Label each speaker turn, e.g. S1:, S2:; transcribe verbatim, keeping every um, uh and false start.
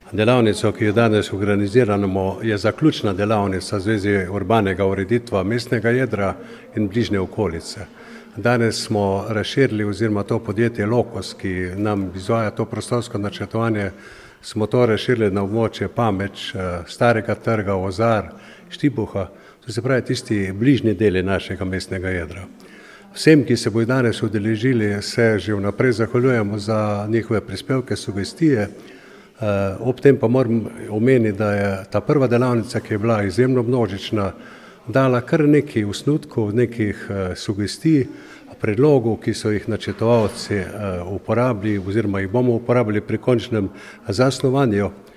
S1: Delavnico, ki jo danes organiziramo, je zaključna delavnica Zveze urbanega ureditva mestnega jedra in bližnje okolice. Danes smo razširili oziroma to podjetje Lokos, ki nam izvaja to prostorsko načrtovanje, smo to razširili na območje Pameč, Starega trga, Ozar, Štipuha, to se pravi tisti bližnji deli našega mestnega jedra. Vsem, ki se bodo danes udeležili, se že vnaprej zahvaljujemo za njihove prispevke, sugestije. Ob tem pa moram omeniti, da je ta prva delavnica, ki je bila izjemno množična, dala kar nekaj osnutkov, nekih sugestij, predlogov, ki so jih načrtovalci uporabili oziroma jih bomo uporabili pri končnem zasnovanju